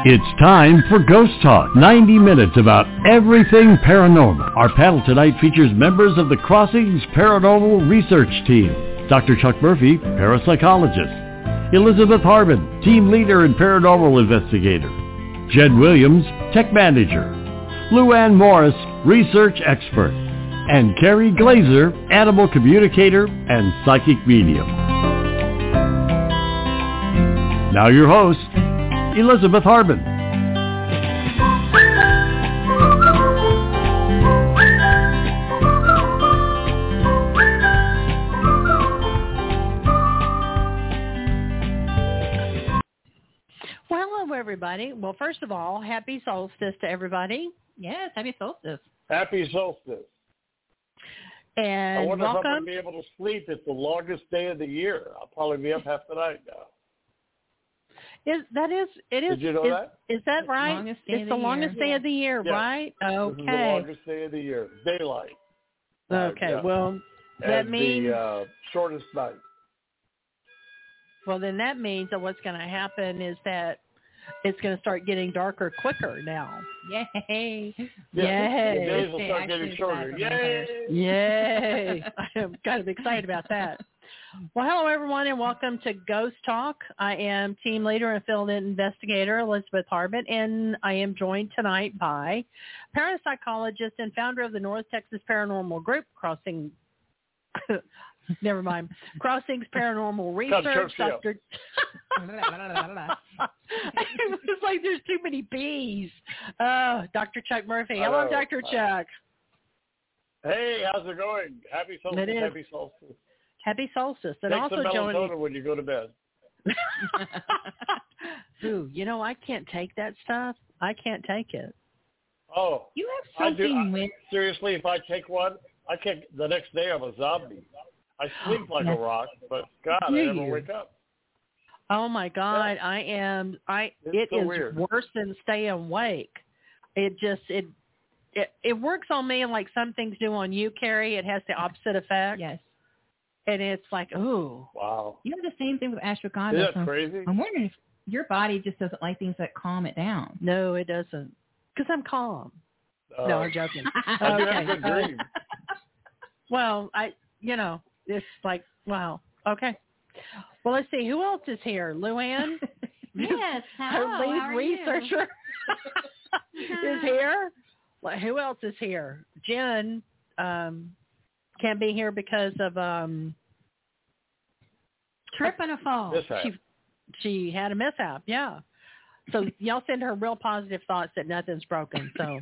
It's time for Ghost Talk, 90 minutes about everything paranormal. Our panel tonight features members of the Crossings Paranormal Research Team. Dr. Chuck Murphy, parapsychologist. Elizabeth Harbin, team leader and paranormal investigator. Jed Williams, tech manager. Lou Ann Morris, research expert. And Carrie Glazer, animal communicator and psychic medium. Now your host, Elizabeth Harbin. Well, hello, everybody. Well, first of all, happy solstice to everybody. Yes, happy solstice. Happy solstice. And I wonder welcome. if I'm going to be able to sleep. It's the longest day of the year. I'll probably be up half the night now. It is. Did you know that? Is that right? It's the longest day of the year, yes. right? Okay. This is the longest day of the year. Daylight. Okay. Yeah. Well, that and means the shortest night. Well, then that means that what's going to happen is that it's going to start getting darker quicker now. Yay! Yeah, Yay! The days will start getting shorter. Yay! Yay! I'm kind of excited about that. Well, hello, everyone, and welcome to Ghost Talk. I am team leader and field investigator Elizabeth Harbin, and I am joined tonight by parapsychologist and founder of the North Texas Paranormal Group, Crossings Paranormal Research, Dr. It's like there's too many B's. Dr. Chuck Murphy. Hello, Dr. Chuck. Hey, how's it going? Happy solstice. Happy solstice. Happy solstice. And Take also some melatonin joining when you go to bed. Ooh, I can't take that stuff. I can't take it. Oh, you have something seriously, if I take one, the next day I'm a zombie. I sleep like a rock, but God, I never wake up. Oh my God, yeah. It is weird. Worse than staying awake. It works on me like some things do on you, Carrie. It has the opposite effect. Yes. And it's like, ooh. Wow. You have the same thing with ashwagandha. Isn't that crazy? I'm wondering if your body just doesn't like things that calm it down. No, it doesn't. Because I'm calm. No, I'm joking. I do have good dreams. Well, it's like, wow. Okay. Well, let's see. Who else is here? Lou Ann? Yes. Her lead researcher is here. Well, who else is here? Jen can't be here because of trip and a fall. She had a mishap. Yeah. So y'all send her real positive thoughts that nothing's broken. So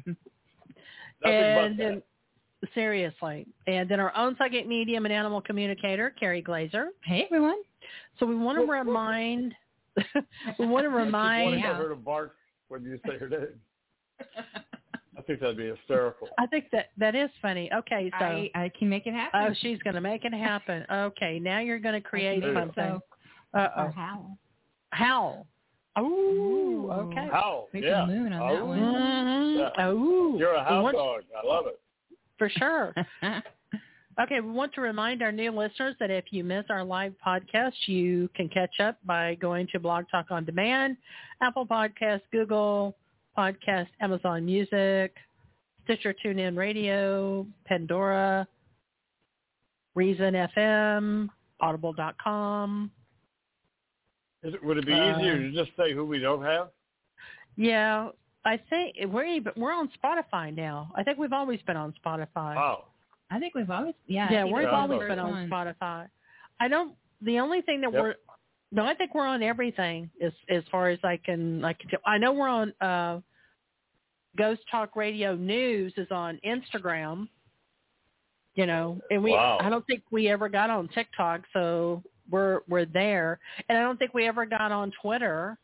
seriously. And then our own psychic medium and animal communicator, Carrie Glazer. Hey, everyone. So we want to remind I heard a bark when you say her name. I think that'd be hysterical. I think that is funny. Okay, so I can make it happen. Oh, she's going to make it happen. Okay, now you're going to create something. Or howl. Howl. Oh, okay. Howl. There's Yeah. a moon on that one. Mm-hmm. Yeah. Oh, You're a house dog. I love it. For sure. Okay, we want to remind our new listeners that if you miss our live podcast, you can catch up by going to Blog Talk On Demand, Apple Podcasts, Google Podcast, Amazon Music, Stitcher, TuneIn Radio, Pandora, Reason FM, Audible.com. Would it be easier to just say who we don't have? Yeah, I think we're on Spotify now. I think we've always been on Spotify. Wow. I think we've always, we've always been on Spotify. The only thing that I think we're on everything as far as I can tell. I know we're on Ghost Talk Radio News is on Instagram, and I don't think we ever got on TikTok, so we're there. And I don't think we ever got on Twitter.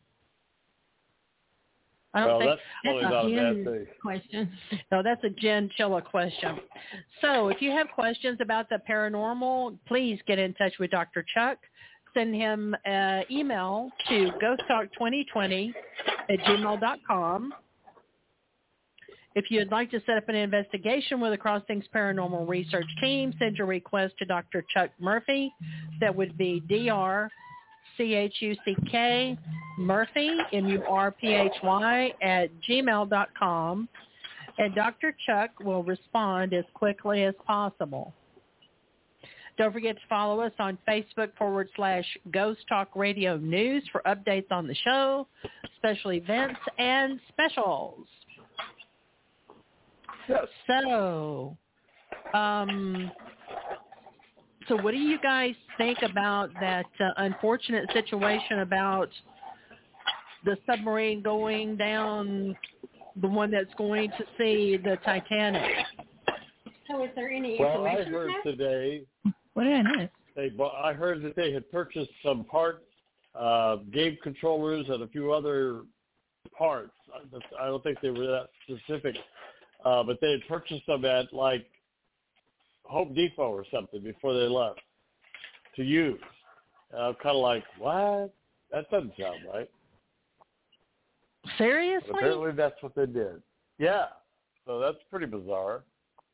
That's probably not a bad thing. Question. No, that's a Jen Chilla question. So if you have questions about the paranormal, please get in touch with Dr. Chuck. Send him an email to ghosttalk2020@gmail.com. If you'd like to set up an investigation with the Crossings Paranormal Research Team, send your request to Dr. Chuck Murphy. That would be Dr. CHUCK Murphy, MURPHY, @gmail.com, and Dr. Chuck will respond as quickly as possible. Don't forget to follow us on Facebook /Ghost Talk Radio News for updates on the show, special events, and specials. Yes. So what do you guys think about that unfortunate situation about the submarine going down, the one that's going to see the Titanic? So is there any Well, I information? heard today. What did I miss? I heard that they had purchased some parts, game controllers, and a few other parts. I don't think they were that specific, but they had purchased them at like Home Depot or something before they left to use. I'm kind of like, what? That doesn't sound right. Seriously? But apparently that's what they did. Yeah. So that's pretty bizarre.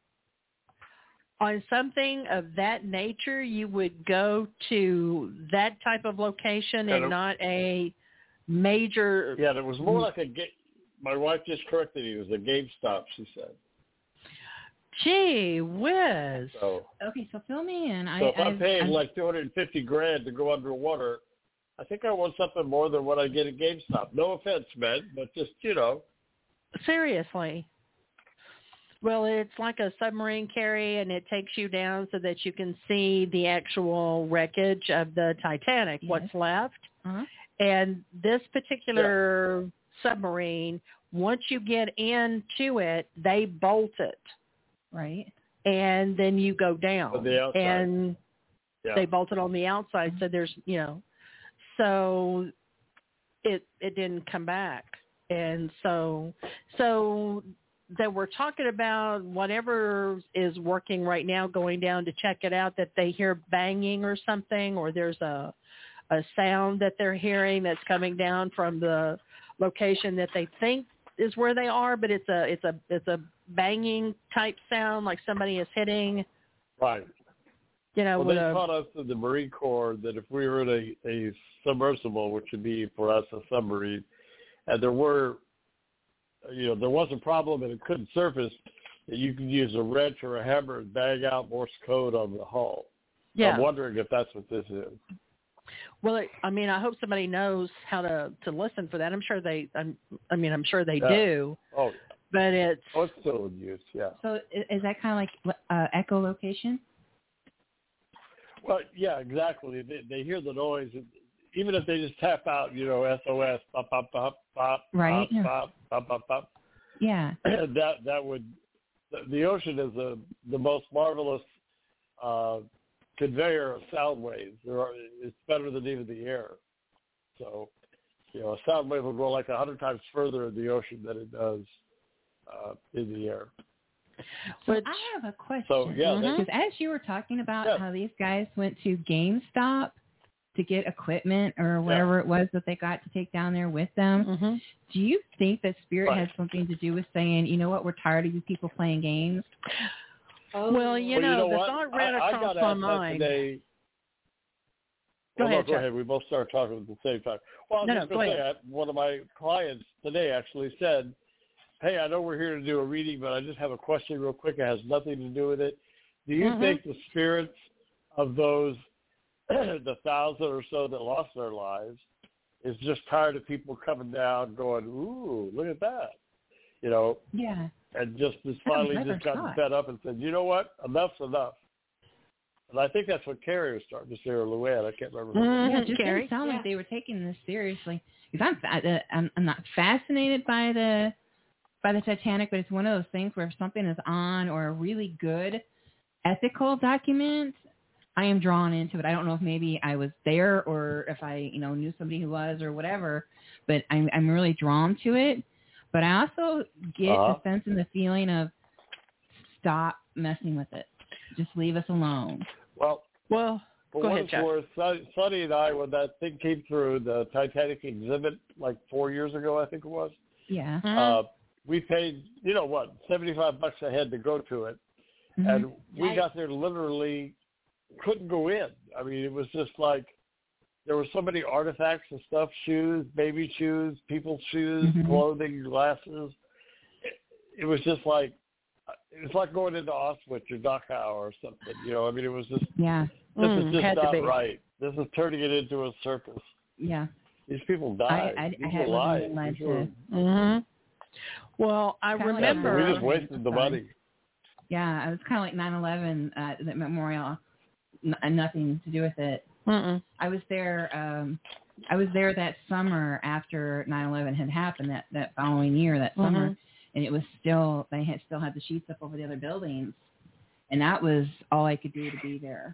On something of that nature, you would go to that type of location and not a major... Yeah, it was more like my wife just corrected me. It was a GameStop, she said. Gee whiz. So, Okay, so fill me in. So if I'm paying like $250,000 to go underwater, I think I want something more than what I get at GameStop. No offense, man, but just, Seriously. Well, it's like a submarine carry, and it takes you down so that you can see the actual wreckage of the Titanic, what's left. Uh-huh. And this particular submarine, once you get into it, they bolt it. Right. And then you go down. On the outside. And they bolt it on the outside, so there's, so it didn't come back. And so that we're talking about whatever is working right now, going down to check it out, that they hear banging or something, or there's a sound that they're hearing that's coming down from the location that they think is where they are, but it's a banging type sound, like somebody is hitting. Right. Well, they taught us in the Marine Corps that if we were in a submersible, which would be for us a submarine, and there was a problem and it couldn't surface, that you could use a wrench or a hammer and bang out Morse code on the hull. Yeah. I'm wondering if that's what this is. Well, I hope somebody knows how to listen for that. I'm sure they do. Oh, but it's still in use. Yeah. So is that kind of like echolocation? Well, yeah, exactly. They hear the noise, even if they just tap out, SOS, pop, pop, pop, pop, right? pop, pop, pop, pop. Yeah. That would. The ocean is the most marvelous conveyor of sound waves. It's better than even the air. So, a sound wave will go like 100 times further in the ocean than it does in the air. So I have a question. So, because as you were talking about how these guys went to GameStop to get equipment or whatever it was that they got to take down there with them, do you think that Spirit had something to do with saying, you know what, we're tired of you people playing games? Well, the thought ran across my mind. Today. Go Go ahead. We both started talking at the same time. Well, I was just going to say, one of my clients today actually said, hey, I know we're here to do a reading, but I just have a question real quick. It has nothing to do with it. Do you think the spirits of those, the 1,000 or so that lost their lives, is just tired of people coming down going, ooh, look at that? Yeah. And just finally just gotten fed up and said, you know what, enough's enough. And I think that's what Carrie was starting to say, or Luann. I can't remember. Yeah, it just didn't sound like they were taking this seriously. Because I'm not fascinated by the Titanic, but it's one of those things where if something is on or a really good ethical document, I am drawn into it. I don't know if maybe I was there or if I, knew somebody who was or whatever, but I'm really drawn to it. But I also get the sense and the feeling of stop messing with it. Just leave us alone. Well, for go ahead, Jeff. Sonny and I, when that thing came through, the Titanic exhibit, like 4 years ago, I think it was. Yeah. We paid, $75 a head to go to it. And we got there literally couldn't go in. I mean, it was just like there were so many artifacts and stuff, shoes, baby shoes, people's shoes, clothing, glasses. It was just like, it's like going into Auschwitz or Dachau or something. You know, I mean, it was just, this is just not right. This is turning it into a circus. Yeah. These people died. These were lies. Well, I remember. We just wasted the money. Yeah, it was kind of like 9/11, the memorial, nothing to do with it. I was there that summer after 9/11 had happened, that following year, that summer, and it was still, they still had the sheets up over the other buildings, and that was all I could do to be there.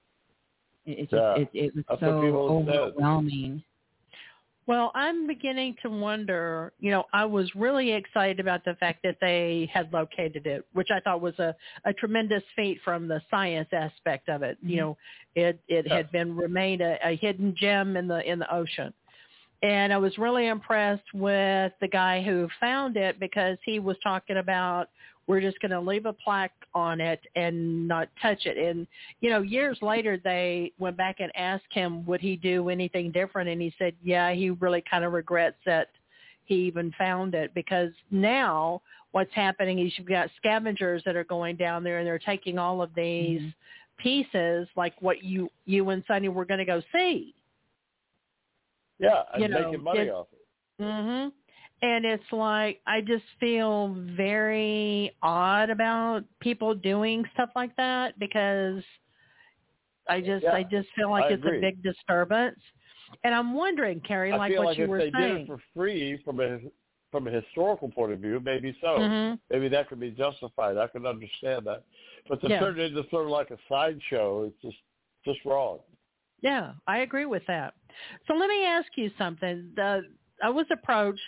It was so overwhelming. Well, I'm beginning to wonder, you know, I was really excited about the fact that they had located it, which I thought was a tremendous feat from the science aspect of it. You know, it had remained a hidden gem in the ocean. And I was really impressed with the guy who found it, because he was talking about, we're just going to leave a plaque on it and not touch it. And, you know, years later, they went back and asked him, would he do anything different? And he said, yeah, he really kind of regrets that he even found it, because now what's happening is you've got scavengers that are going down there and they're taking all of these pieces, like what you and Sonny were going to go see. Yeah, and making money off it. And it's like, I just feel very odd about people doing stuff like that, because I just feel like it's a big disturbance. And I'm wondering, Carrie, like what you were saying. I feel like if they did it for free from a historical point of view, maybe so. Maybe that could be justified. I can understand that. But to turn it into sort of like a sideshow, it's just wrong. Yeah, I agree with that. So let me ask you something. I was approached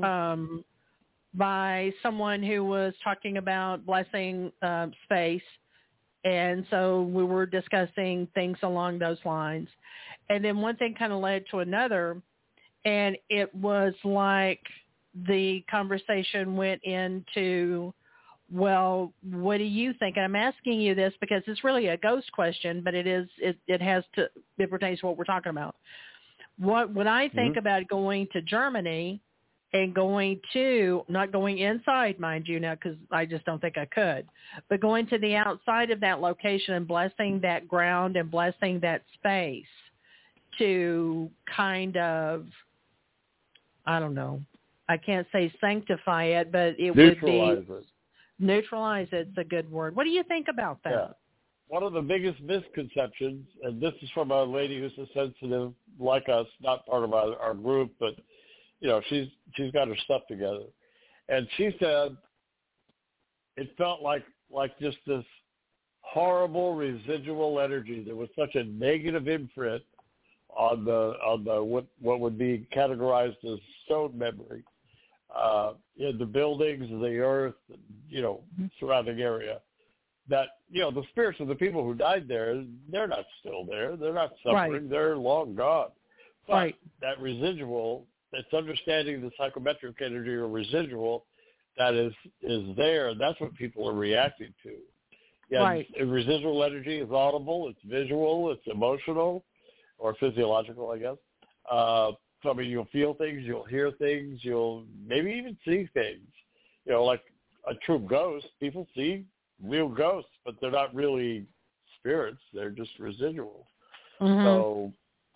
by someone who was talking about blessing space, and so we were discussing things along those lines. And then one thing kind of led to another, and it was like the conversation went into, well, what do you think? And I'm asking you this because it's really a ghost question, but it pertains to what we're talking about. When I think about going to Germany and not going inside, mind you, now, because I just don't think I could, but going to the outside of that location and blessing that ground and blessing that space to kind of, I don't know, I can't say sanctify it, but it would be neutralize it. It's a good word. What do you think about that? Yeah. One of the biggest misconceptions, and this is from a lady who's a sensitive like us, not part of our group, but you know, she's got her stuff together, and she said it felt like just this horrible residual energy. There was such a negative imprint on the what would be categorized as stone memory in the buildings, the earth, you know, surrounding area. That, you know, the spirits of the people who died there, they're not still there. They're not suffering. Right. They're long gone. But that residual, that's understanding the psychometric energy or residual that is there, that's what people are reacting to. Yeah, residual energy is audible, it's visual, it's emotional, or physiological, I guess. So, I mean, you'll feel things, you'll hear things, you'll maybe even see things. You know, like a true ghost, people see real ghosts, but they're not really spirits. They're just residual. So,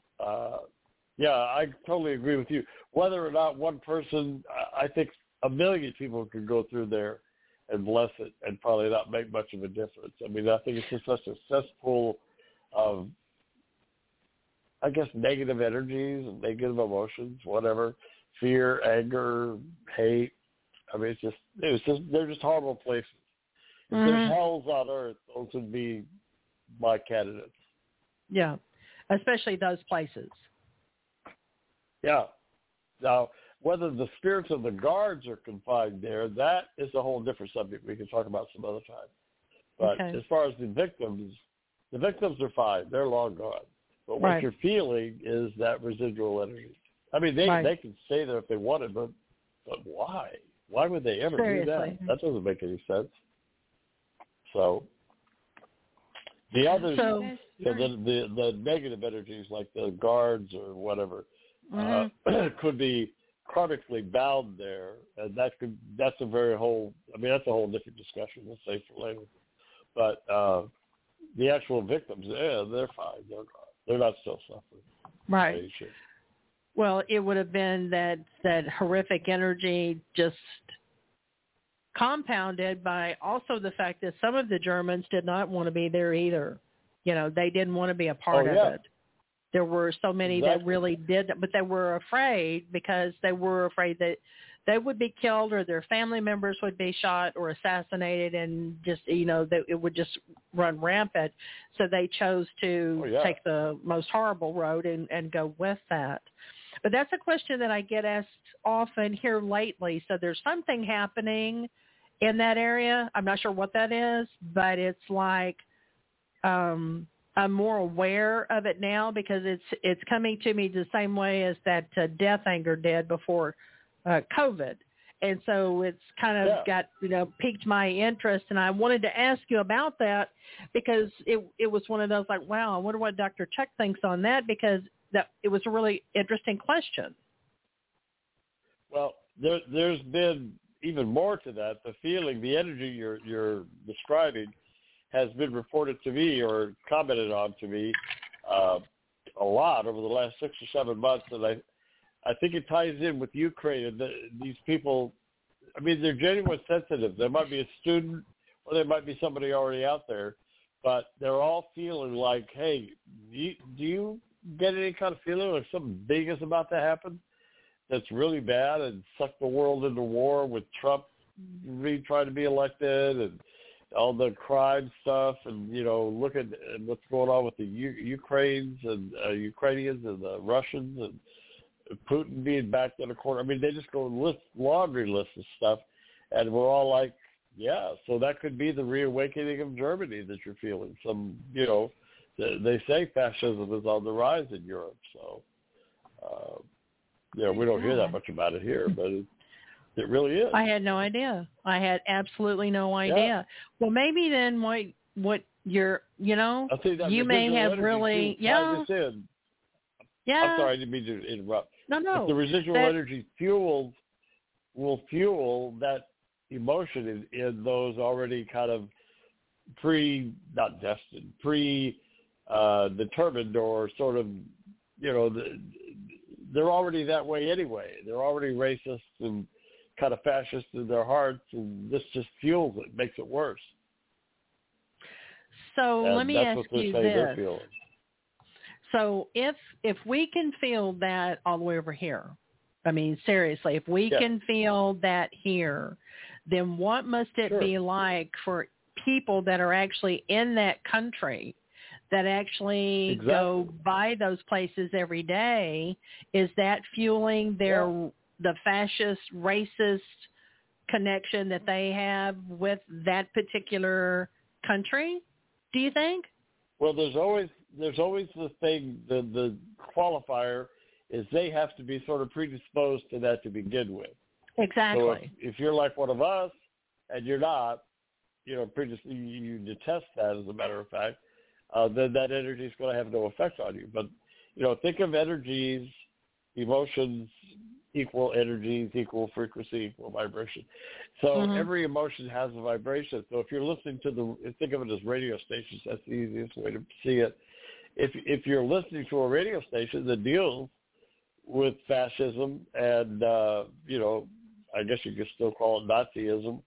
I totally agree with you. Whether or not one person, I think a million people could go through there and bless it and probably not make much of a difference. I mean, I think it's just such a cesspool of, I guess, negative energies and negative emotions, whatever, fear, anger, hate. I mean, they're just horrible places. If there's hells on earth, those would be my candidates. Yeah, especially those places. Yeah. Now, whether the spirits of the guards are confined there, that is a whole different subject we can talk about some other time. But as far as the victims are fine. They're long gone. But what you're feeling is that residual energy. I mean, they can stay there if they wanted, but why? Why would they ever do that? That doesn't make any sense. So, The others, the negative energies like the guards or whatever, could be chronically bound there, and that's a whole different discussion. We'll save for later. But the actual victims, they're fine. They're not still suffering. Right. Well, it would have been that horrific energy just compounded by also the fact that some of the Germans did not want to be there either. They didn't want to be a part of it. There were so many that really did, but they were afraid because they were afraid that they would be killed or their family members would be shot or assassinated, and just, that it would just run rampant. So they chose to take the most horrible road and go with that. But that's a question that I get asked often here lately. So there's something happening in that area. I'm not sure what that is, but it's like I'm more aware of it now because it's coming to me the same way as that death anger did before COVID. And so it's kind of got, piqued my interest. And I wanted to ask you about that because it was one of those like, wow, I wonder what Dr. Chuck thinks on that, because it was a really interesting question. Well, there's been even more to that. The feeling, the energy you're describing has been reported to me or commented on to me a lot over the last 6 or 7 months. And I think it ties in with Ukraine and these people. I mean, they're genuinely sensitive. There might be a student or there might be somebody already out there, but they're all feeling like, hey, do you get any kind of feeling like something big is about to happen that's really bad and suck the world into war with Trump trying to be elected and all the crime stuff, and look at what's going on with the Ukrainians and the Russians and Putin being backed in a corner. I mean, they just go laundry list of stuff, and we're all like, yeah. So that could be the reawakening of Germany that you're feeling. They say fascism is on the rise in Europe. So we don't hear that much about it here, but it really is. I had no idea. I had absolutely no idea. Yeah. Well, maybe then what you're, you may have really, Yeah. I'm sorry, I didn't mean to interrupt. No. But the residual energy will fuel that emotion in those already kind of determined or sort of, they're already that way anyway. They're already racist and kind of fascist in their hearts, and this just fuels it, makes it worse. So let me ask you this. So if we can feel that all the way over here, I mean, seriously, if we can feel that here, then what must it be like for people that are actually in that country that actually go by those places every day? Is that fueling the fascist, racist connection that they have with that particular country, do you think? Well, there's always the thing, the qualifier is they have to be sort of predisposed to that to begin with. Exactly. So if you're like one of us and you're not, you detest that, as a matter of fact, then that energy is going to have no effect on you. But, think of energies, emotions, equal energies, equal frequency, equal vibration. So every emotion has a vibration. So if you're listening to think of it as radio stations, that's the easiest way to see it. If you're listening to a radio station that deals with fascism and, I guess you could still call it Nazism,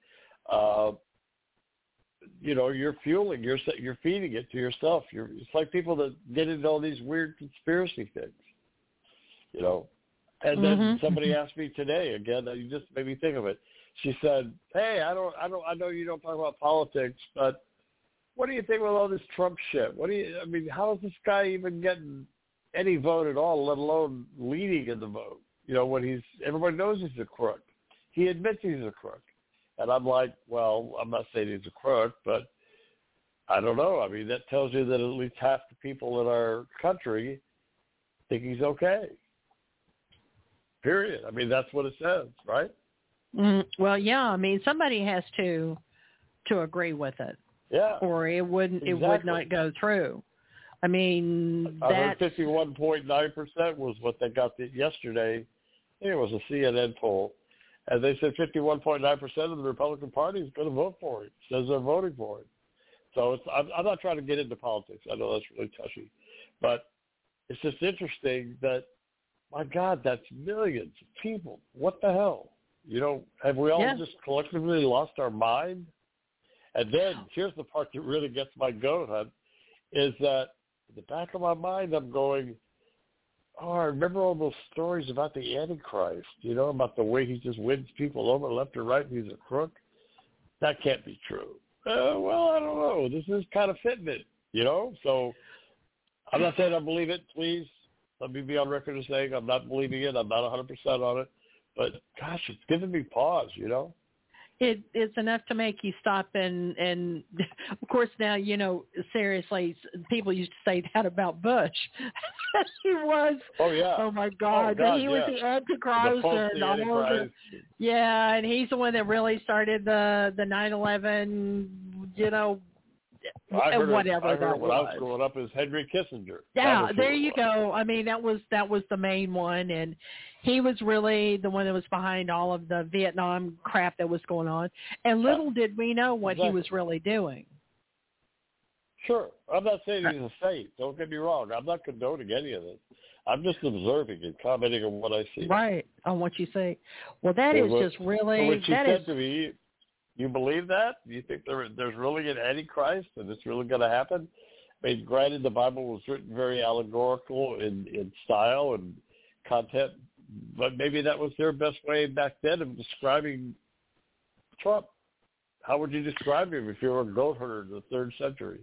you're fueling, you're feeding it to yourself. It's like people that get into all these weird conspiracy things, And then somebody asked me today, again, you just made me think of it. She said, hey, I know you don't talk about politics, but what do you think about all this Trump shit? How is this guy even getting any vote at all, let alone leading in the vote? When everybody knows he's a crook. He admits he's a crook. And I'm like, well, I'm not saying he's a crook, but I don't know. I mean, that tells you that at least half the people in our country think he's okay. Period. I mean, that's what it says, right? Well, yeah. I mean, somebody has to agree with it. or it wouldn't. It would not go through. I mean, I heard 51.9% was what they got yesterday. I think it was a CNN poll, and they said 51.9% of the Republican Party is going to vote for it. Says they're voting for it. So I'm not trying to get into politics. I know that's really touchy, but it's just interesting that, my God, that's millions of people. What the hell? Have we all just collectively lost our mind? And then here's the part that really gets my goat, Hunt, is that in the back of my mind I'm going, I remember all those stories about the Antichrist, about the way he just wins people over left or right and he's a crook. That can't be true. Well, I don't know. This is kind of fitting it, So I'm not saying I believe it. Please let me be on record as saying I'm not believing it. I'm not 100% on it. But, gosh, it's giving me pause, It's enough to make you stop and of course now, seriously, people used to say that about Bush. He was, oh my God, he was the Antichrist. And he's the one that really started the 9/11, I heard whatever that was. I was growing up as Henry Kissinger. Yeah, there you go. I mean, that was the main one, and he was really the one that was behind all of the Vietnam crap that was going on. And little did we know what he was really doing. Sure. I'm not saying he's a saint. Don't get me wrong. I'm not condoning any of this. I'm just observing and commenting on what I see. Right, on what you say. Well, that is just really... What she said to me, you believe that? Do you think there's really an Antichrist and it's really going to happen? I mean, granted, the Bible was written very allegorical in style and content, but maybe that was their best way back then of describing Trump. How would you describe him if you were a goat herder in the 3rd century?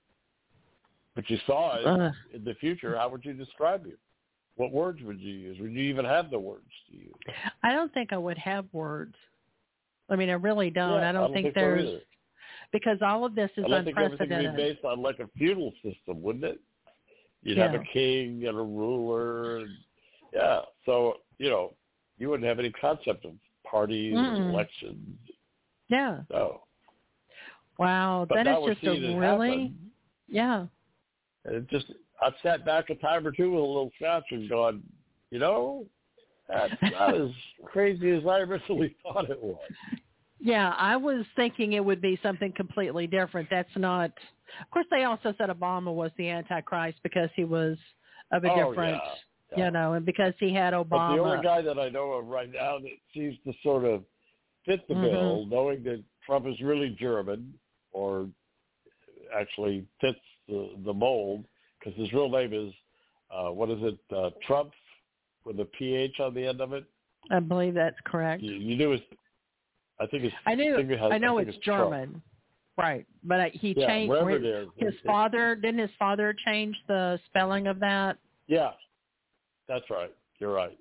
But you saw it in the future. How would you describe him? What words would you use? Would you even have the words to use? I don't think I would have words. I mean, I really don't. Yeah, I don't think there's... So because all of this is unprecedented. I think everything would be based on like a feudal system, wouldn't it? You'd have a king and a ruler. And, so, you wouldn't have any concept of parties and elections. Yeah. No. Wow, that is just a really... Yeah. And I've sat back a time or two with a little scotch and gone, that's not as crazy as I originally thought it was. Yeah, I was thinking it would be something completely different. That's not... Of course, they also said Obama was the Antichrist because he was of a different, and because he had Obama. But the only guy that I know of right now that seems to sort of fit the bill, knowing that Trump is really German, or actually fits the mold, because his real name is, Trump, with a PH on the end of it? I believe that's correct. You knew I know it's German. Trump. Right, but he changed his father. Didn't his father change the spelling of that? Yeah, that's right. You're right.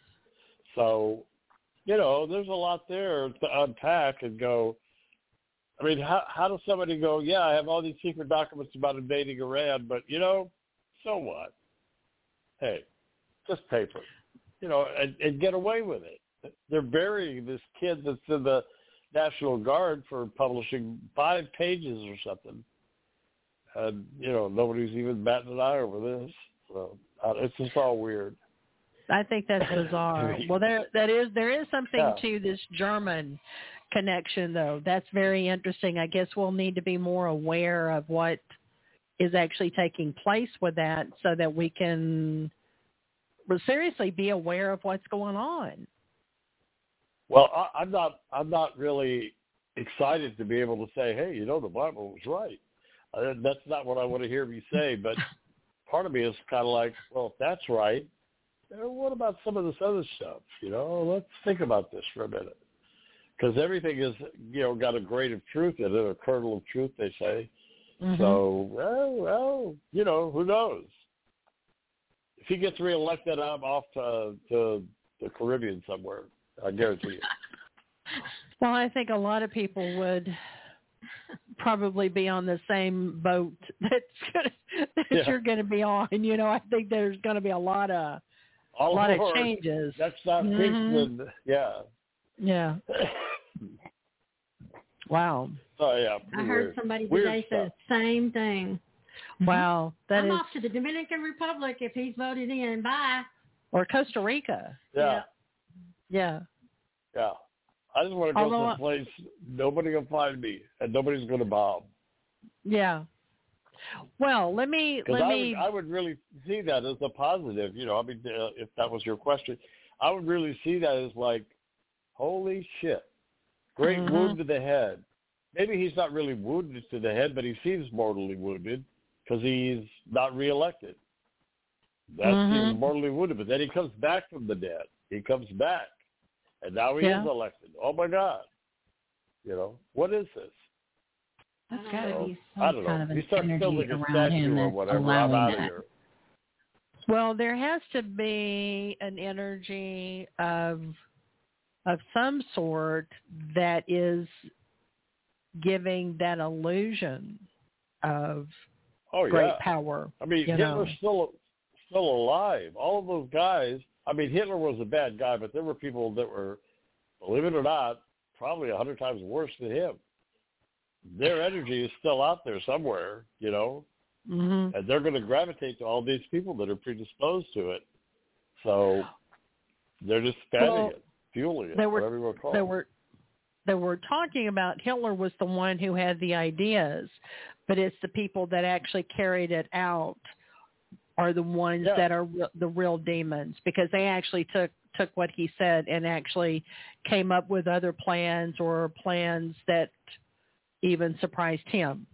So, there's a lot there to unpack and go. I mean, how does somebody go? Yeah, I have all these secret documents about invading Iran, but so what? Hey, just paper, and get away with it. They're burying this kid that's in the National Guard for publishing 5 pages or something. And, nobody's even batting an eye over this. So it's just all weird. I think that's bizarre. Well, there is something to this German connection, though. That's very interesting. I guess we'll need to be more aware of what is actually taking place with that so that we can seriously be aware of what's going on. Well, I'm not really excited to be able to say, hey, the Bible was right. That's not what I want to hear you say. But part of me is kind of like, well, if that's right, what about some of this other stuff? Let's think about this for a minute. Because everything is, got a grain of truth in it, a kernel of truth, they say. Mm-hmm. So, well, who knows? If he gets reelected, I'm off to the Caribbean somewhere. I guarantee you. Well, I think a lot of people would probably be on the same boat that you're going to be on. I think there's going to be a lot of changes. That's not Kingston. Yeah. Yeah. Wow. Oh yeah. I heard somebody today say the same thing. Wow, I'm off to the Dominican Republic if he's voted in. Bye. Or Costa Rica. Yeah. Yeah. Yeah. I just want to go to a place nobody can find me and nobody's going to bomb. Yeah. Well, I would really see that as a positive. You know, I mean, if that was your question, I would really see that as like, holy shit, great wound to the head. Maybe he's not really wounded to the head, but he seems mortally wounded because he's not reelected. He's mortally wounded, but then he comes back from the dead. He comes back, and now he is elected. Oh my God! You know, what is this? That's got to be I don't kind of know. an You start energy building a around him statue or that's whatever. I'm allowing out that. of here. Well, there has to be an energy of some sort that is giving that illusion of great power. I mean, Hitler's still alive. All of those guys. I mean, Hitler was a bad guy, but there were people that were, believe it or not, probably 100 times worse than him. Their energy is still out there somewhere, you know, and they're going to gravitate to all these people that are predisposed to it. So they're just fanning it, fueling it, whatever you want to call it. They were talking about Hitler was the one who had the ideas, but it's the people that actually carried it out are the ones that are the real demons, because they actually took what he said and actually came up with other plans or plans that even surprised him.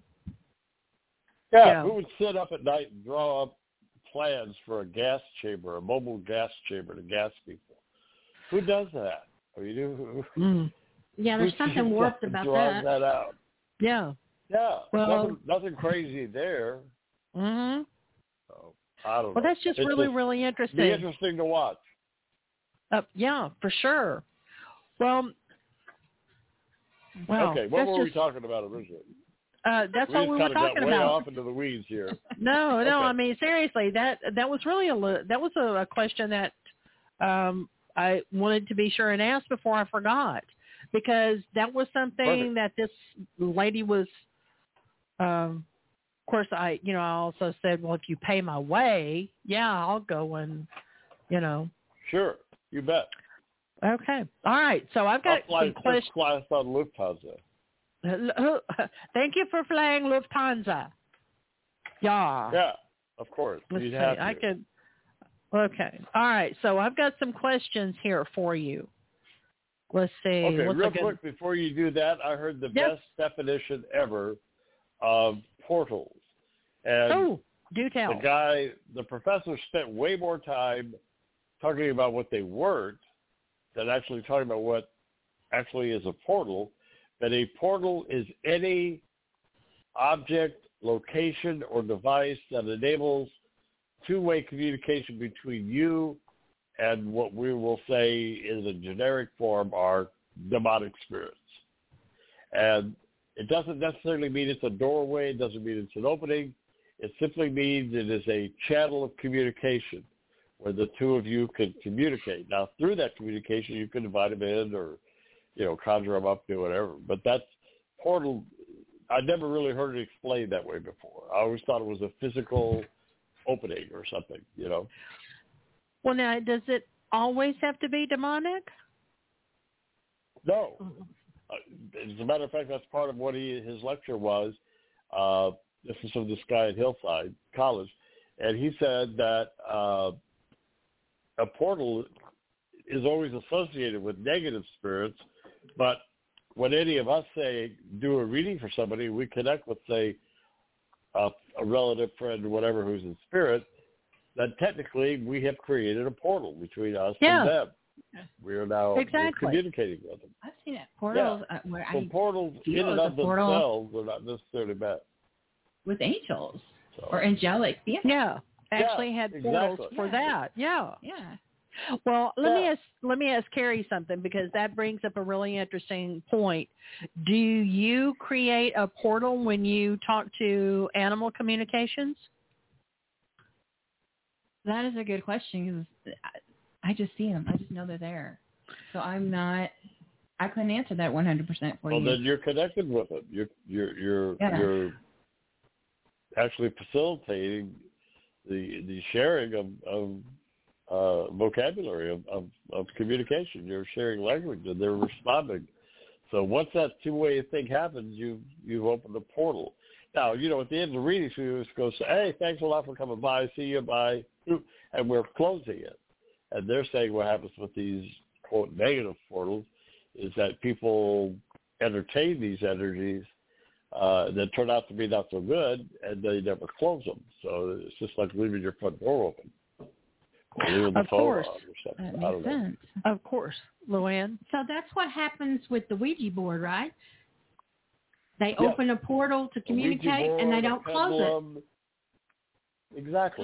Yeah, you know. Who would sit up at night and draw up plans for a gas chamber, a mobile gas chamber to gas people? Who does that? I mean, yeah, there's something warped about that. That out. Yeah. Yeah. Well, nothing crazy there. Mm-hmm. So, I don't know. Well, that's just really interesting. Be interesting to watch. Yeah, for sure. Well, okay, what were we talking about originally? That's what we were talking about. Way off into the weeds here. No, okay. I mean, seriously, that was really a question that I wanted to be sure and ask before I forgot, because that was something that this lady was. Of course, I also said, well, if you pay my way, I'll go and, Sure, you bet. Okay, all right. So I've got some questions. Class on Lufthansa. Thank you for flying Lufthansa. Yeah. Yeah, of course. Let's You'd see. have to. I could. Okay. All right. So I've got some questions here for you. Let's see. Okay, real quick before you do that, I heard the best definition ever of portals. And do tell. The professor spent way more time talking about what they weren't than actually talking about what actually is a portal. That a portal is any object, location, or device that enables two-way communication between you and what we will say is a generic form are demonic spirits. And it doesn't necessarily mean it's a doorway. It doesn't mean it's an opening. It simply means it is a channel of communication where the two of you can communicate. Now, through that communication, you can invite them in or, conjure them up, do whatever. But that's portal. I never really heard it explained that way before. I always thought it was a physical opening or something, Well, now, does it always have to be demonic? No. As a matter of fact, that's part of what his lecture was. This is from this guy at Hillside College. And he said that a portal is always associated with negative spirits, but when any of us do a reading for somebody, we connect with, say, a relative, friend, or whatever who's in spirit, then technically we have created a portal between us and them. We are now communicating with them. I've seen it. Portals where portals in and of themselves are not necessarily bad. With angels or angelic beings. Yeah. Actually had portals for that. Yeah. Well, let me ask Carrie something, because that brings up a really interesting point. Do you create a portal when you talk to animal communications? That is a good question, because I just see them. I just know they're there. So I'm not I couldn't answer that 100% for you. Well, then you're connected with it. You're actually facilitating the sharing of vocabulary of communication. You're sharing language, and they're responding. So once that two-way thing happens, you've opened a portal. Now, at the end of the reading, we just go say, hey, thanks a lot for coming by. See you, bye. And we're closing it. And they're saying what happens with these, quote, negative portals is that people entertain these energies that turn out to be not so good, and they never close them. So it's just like leaving your front door open. Or leaving the phone on or something. That makes sense. Of course, Luann. So that's what happens with the Ouija board, right? They open a portal to communicate, and they don't close it. Exactly.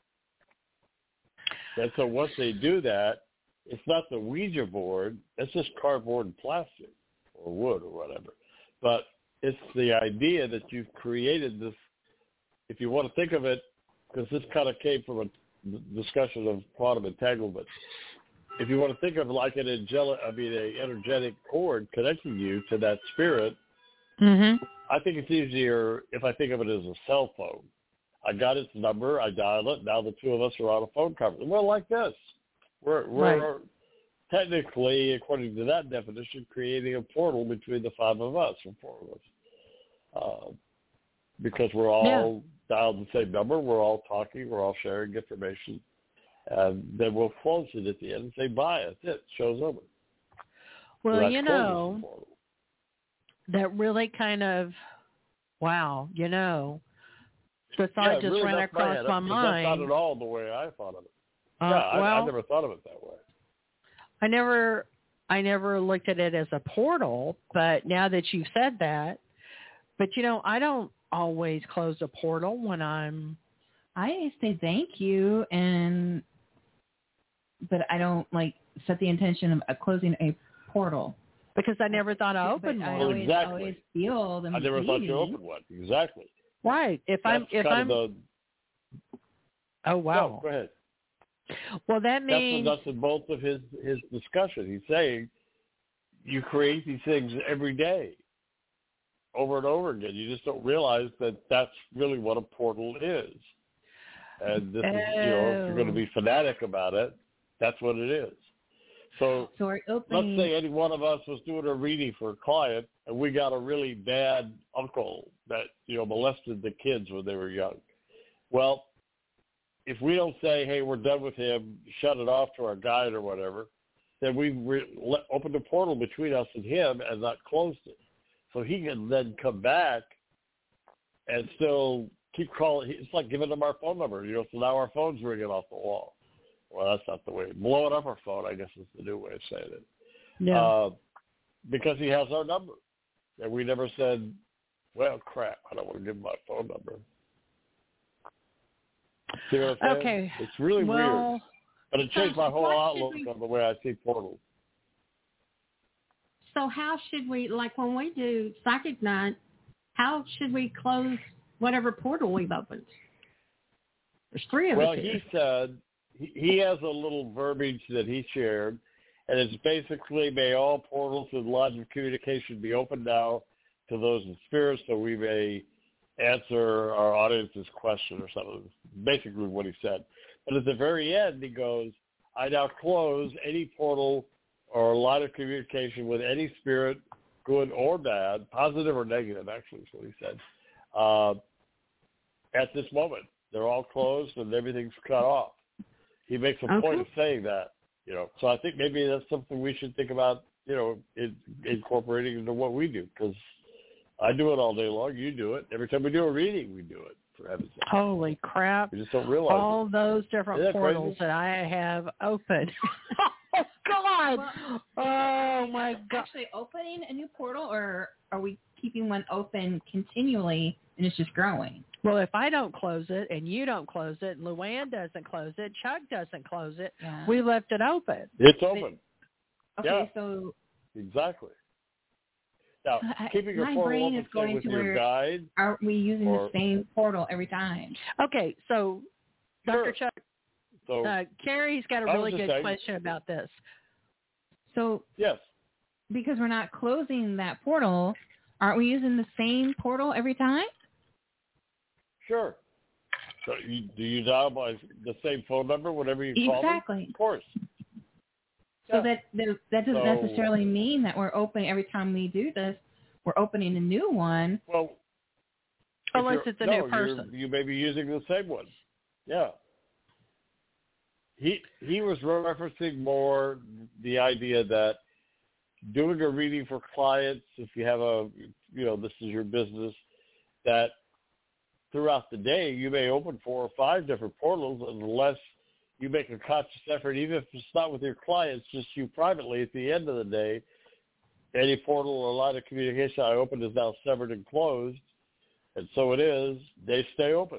And so once they do that, it's not the Ouija board. It's just cardboard and plastic or wood or whatever. But it's the idea that you've created this, if you want to think of it, because this kind of came from a discussion of quantum entanglement. If you want to think of it like an energetic cord connecting you to that spirit, I think it's easier if I think of it as a cell phone. I got its number, I dial it, now the two of us are on a phone conference. We're like this. We're technically, according to that definition, creating a portal between the five of us, or four of us. Because we're all dialed the same number, we're all talking, we're all sharing information. And then we'll close it at the end and say, bye, that's it, show's over. Well, so that really kind of, the thought just ran across my mind. That's not at all the way I thought of it. I never thought of it that way. I never looked at it as a portal, but now that you've said that, but I don't always close a portal when I say thank you, but I don't set the intention of closing a portal. Because I never thought I opened one. I always feel them. I never thought you opened one. Exactly. Right. Oh wow. No, go ahead. Well, that means that's the nuts and bolts of his discussion. He's saying you create these things every day, over and over again. You just don't realize that that's really what a portal is. And this is, if you're going to be fanatic about it, that's what it is. So let's say any one of us was doing a reading for a client, and we got a really bad uncle that, molested the kids when they were young. Well, if we don't say, hey, we're done with him, shut it off to our guide or whatever, then we've opened a portal between us and him and not closed it. So he can then come back and still keep calling. It's like giving him our phone number, so now our phone's ringing off the wall. Well, that's not the way. Blowing up our phone, I guess, is the new way of saying it. Yeah. Because he has our number. And we never said, well, crap, I don't want to give him my phone number. See what I'm saying? Okay. It's really weird. But it changed my whole outlook on the way I see portals. So how should we, when we do Psychic Night, how should we close whatever portal we've opened? There's three of us. Well, he said he has a little verbiage that he shared, and it's basically, may all portals and lines of communication be open now to those in spirit so we may answer our audience's question or something. Basically what he said. But at the very end, he goes, I now close any portal or line of communication with any spirit, good or bad, positive or negative, actually is what he said, at this moment. They're all closed and everything's cut off. He makes a point of saying that, So I think maybe that's something we should think about, incorporating into what we do, because I do it all day long. You do it. Every time we do a reading, we do it, for heaven's sake. Holy crap. We just don't realize all those different portals that I have opened. Oh, God. Oh, my God. Actually opening a new portal, or are we keeping one open continually and it's just growing? Well, if I don't close it and you don't close it, and Luann doesn't close it, Chuck doesn't close it, we left it open. It's open. Okay, so... Exactly. Now, keeping your portal open with your guide. Aren't we using the same portal every time? Okay, so Dr. Chuck, Carrie's got a really good question about this. So yes, because we're not closing that portal, aren't we using the same portal every time? Sure. So do you dial by the same phone number whenever you call them? Exactly. Of course. So that doesn't necessarily mean that we're opening every time we do this. We're opening a new one. Well, unless it's a new person. You may be using the same one. Yeah. He was referencing more the idea that doing a reading for clients, if you have this is your business, that throughout the day you may open 4 or 5 different portals unless you make a conscious effort, even if it's not with your clients, just you privately. At the end of the day, any portal or line of communication I open is now severed and closed, and so it is. They stay open.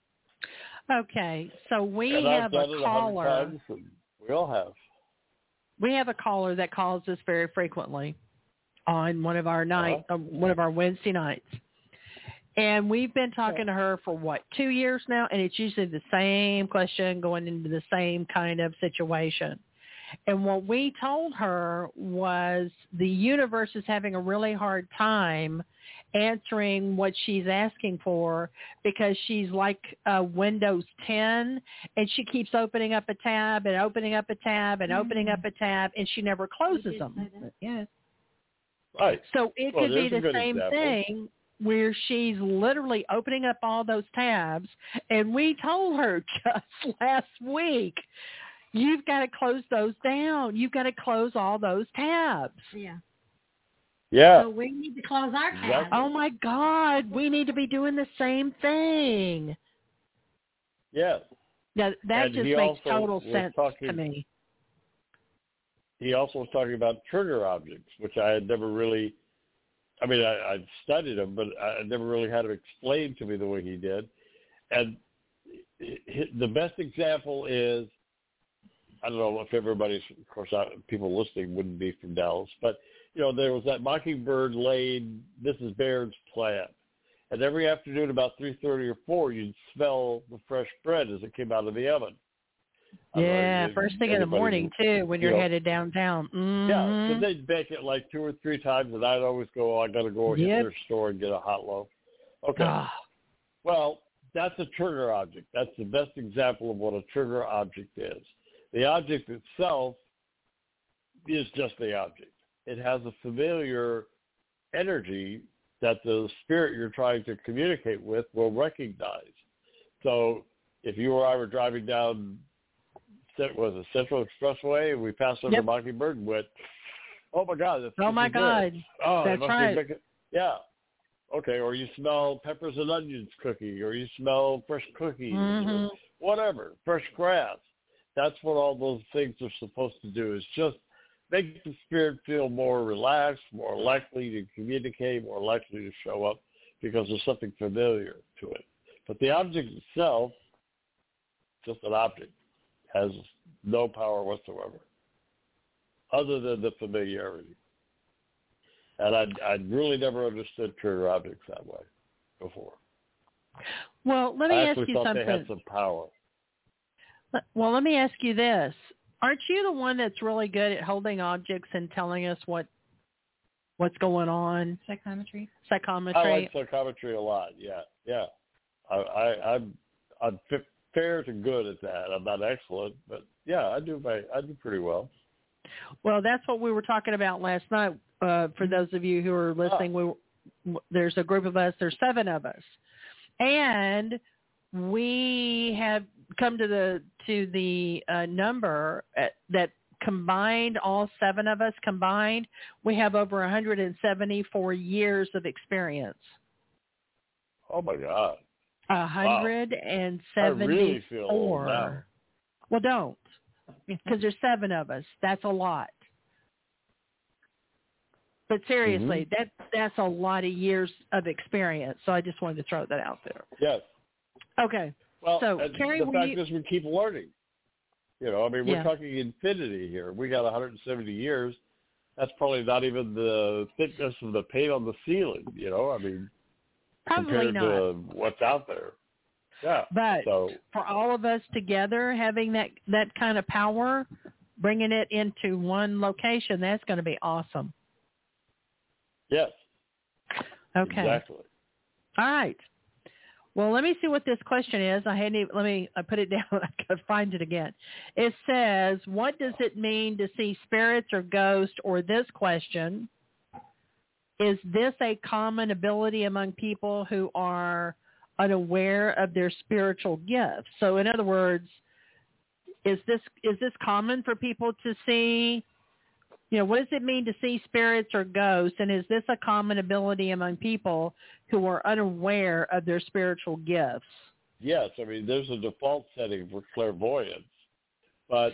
Okay, so we have a caller. We all have. We have a caller that calls us very frequently on one of our one of our Wednesday nights. And we've been talking to her for 2 years now, and it's usually the same question going into the same kind of situation. And what we told her was the universe is having a really hard time answering what she's asking for because she's like Windows 10, and she keeps opening up a tab and opening up a tab and opening up a tab, and she never closes them. Yes. Right. So it could be the same thing where she's literally opening up all those tabs, and we told her just last week, you've got to close those down. You've got to close all those tabs. Yeah. Yeah. So we need to close our tabs. Exactly. Oh, my God. We need to be doing the same thing. Yes. Yeah, that just makes total sense to me. He also was talking about trigger objects, which I had never really, I'd studied them, but I never really had them explained to me the way he did. And the best example is, I don't know if everybody's, of course, people listening wouldn't be from Dallas, but, there was that Mockingbird Lane, Mrs. Baird's plant. And every afternoon about 3:30 or 4, you'd smell the fresh bread as it came out of the oven. Yeah, first thing in the morning, too, when you're headed downtown. Mm-hmm. Yeah, so they'd bake it like 2 or 3 times, and I'd always go, I got to go hit their store and get a hot loaf. Okay. Well, that's a trigger object. That's the best example of what a trigger object is. The object itself is just the object. It has a familiar energy that the spirit you're trying to communicate with will recognize. So if you or I were driving down, Central Expressway, and we passed over Mockingbird and went, oh, my God. That's God. Oh, that's right. Yeah. Okay, or you smell peppers and onions cooking, or you smell fresh cookies, or whatever, fresh grass. That's what all those things are supposed to do, is just make the spirit feel more relaxed, more likely to communicate, more likely to show up because there's something familiar to it. But the object itself, just an object, has no power whatsoever other than the familiarity. And I'd really never understood trigger objects that way before. Well, let me ask you something. I actually thought they had some power. Well, let me ask you this. Aren't you the one that's really good at holding objects and telling us what's going on? Psychometry. I like psychometry a lot. Yeah. I'm fair to good at that. I'm not excellent, but yeah, I do pretty well. Well, that's what we were talking about last night. For those of you who are listening, there's a group of us. There's 7 of us, and we have come to the number that combined, all 7 of us combined, we have over 174 years of experience. Oh my God! 174. I really feel old now. Well, don't, because there's 7 of us. That's a lot. But seriously, that's a lot of years of experience. So I just wanted to throw that out there. Yes. Okay. Well, so, Carrie, the fact is we keep learning. We're talking infinity here. We got 170 years. That's probably not even the thickness of the paint on the ceiling, probably compared not. to what's out there. Yeah. But for all of us together having that kind of power, bringing it into one location, that's going to be awesome. Yes. Okay. Exactly. All right. Well, let me see what this question is. I put it down. I gotta find it again. It says, what does it mean to see spirits or ghosts? Or this question, is this a common ability among people who are unaware of their spiritual gifts? So in other words, is this common for people to see? What does it mean to see spirits or ghosts? And is this a common ability among people who are unaware of their spiritual gifts? Yes. I mean, there's a default setting for clairvoyance. But,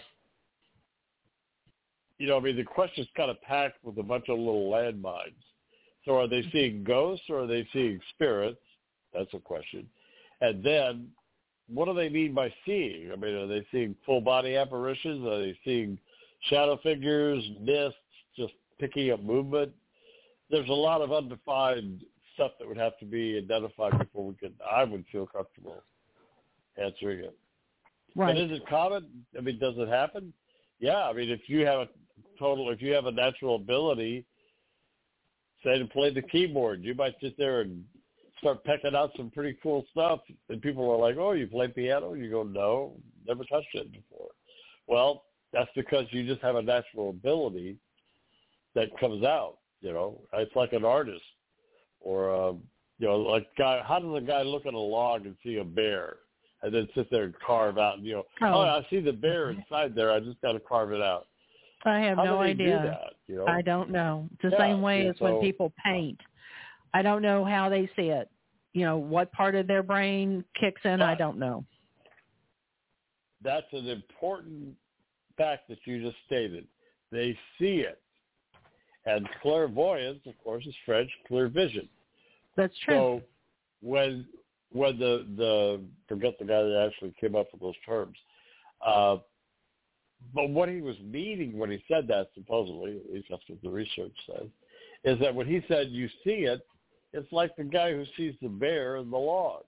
the question's kind of packed with a bunch of little landmines. So are they seeing ghosts or are they seeing spirits? That's a question. And then what do they mean by seeing? I mean, are they seeing full-body apparitions? Are they seeing shadow figures, mists, just picking up movement? There's a lot of undefined stuff that would have to be identified before I would feel comfortable answering it. Right. But is it common? I mean, does it happen? Yeah. I mean, if you have a natural ability, say, to play the keyboard, you might sit there and start pecking out some pretty cool stuff, and people are like, "Oh, you play piano?" You go, "No, never touched it before." Well, that's because you just have a natural ability that comes out. It's like an artist, or how does a guy look at a log and see a bear, and then sit there and carve out? And I see the bear inside there. I just got to carve it out. I have no idea. Do that, I don't know. It's the same way as when people paint. I don't know how they see it. What part of their brain kicks in, I don't know. That's an important fact that you just stated. They see it. And clairvoyance, of course, is French, clear vision. That's true. So when the forget the guy that actually came up with those terms, but what he was meaning when he said that, supposedly, at least that's what the research says, is that when he said you see it, it's like the guy who sees the bear in the log.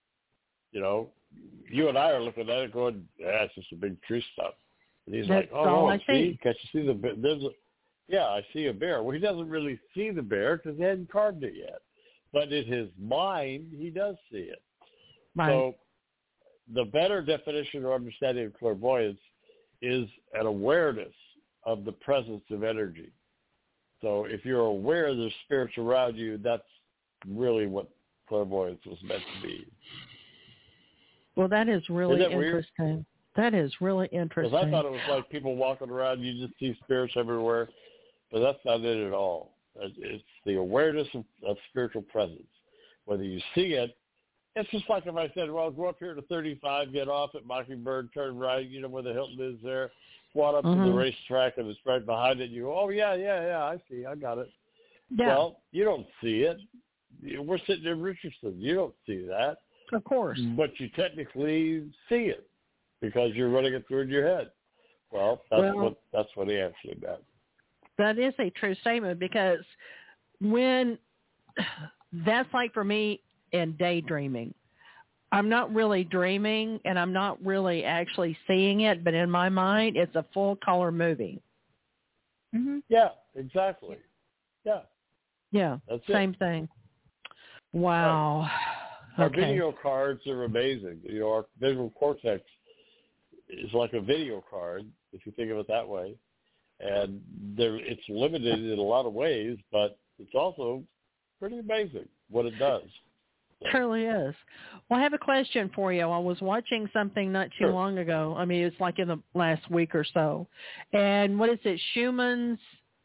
You and I are looking at it going, it's just a big tree stump. And he's that's like, all I see. Can't you see the bear? I see a bear. Well, he doesn't really see the bear because he hadn't carved it yet. But in his mind, he does see it. Right. So the better definition or understanding of clairvoyance is an awareness of the presence of energy. So if you're aware there's spirits around you, that's really what clairvoyance was meant to be. Well, that is really interesting. Weird? That is really interesting. Because I thought it was like people walking around, you just see spirits everywhere, but that's not it at all. It's the awareness of spiritual presence. Whether you see it, it's just like if I said, well, go up here to 35, get off at Mockingbird, turn right, where the Hilton is there, walk up to the racetrack, and it's right behind it. You go, oh, yeah, I see, I got it. Yeah. Well, you don't see it. We're sitting in Richardson. You don't see that. Of course. But you technically see it because you're running it through in your head. Well, that's what he actually meant. That is a true statement, because when that's like for me in daydreaming, I'm not really dreaming and I'm not really actually seeing it, but in my mind, it's a full color movie. Mm-hmm. Yeah, exactly. Yeah. Yeah. That's same thing. Wow. Our Okay. video cards are amazing. Our visual cortex is like a video card, if you think of it that way. And it's limited in a lot of ways, but it's also pretty amazing what it does. It truly is. Well, I have a question for you. I was watching something not too long ago. I mean, it's like in the last week or so. And what is it? Schumann's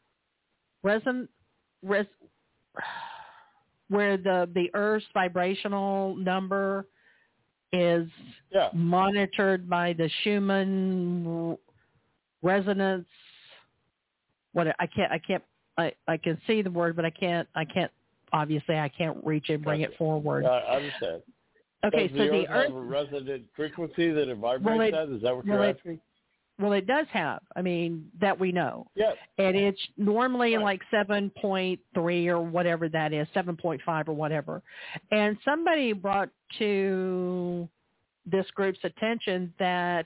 where the Earth's vibrational number is monitored by the Schumann resonance. I can see the word, but I can't obviously I can't reach it, bring it forward. I understand. Okay, Does so the the Earth have a resonant frequency that it vibrates at? Is that what you're asking? Well, it does have. I mean, that we know. Yes. And it's normally like 7.3 or whatever that is, 7.5 or whatever. And somebody brought to this group's attention that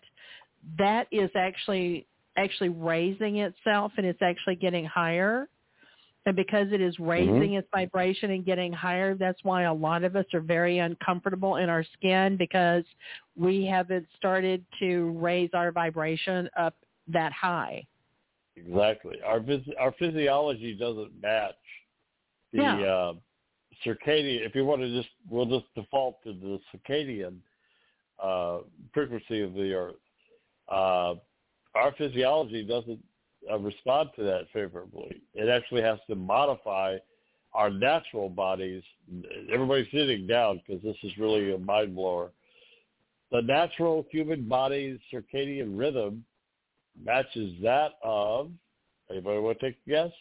is actually raising itself, and it's actually getting higher. And because it is raising its vibration and getting higher, that's why a lot of us are very uncomfortable in our skin, because we haven't started to raise our vibration up that high. Exactly. Our physiology doesn't match the circadian. If you want to we'll just default to the circadian frequency of the Earth. Our physiology doesn't respond to that favorably. It actually has to modify our natural bodies. Everybody's sitting down because this is really a mind blower. The natural human body's circadian rhythm matches that of, anybody want to take a guess?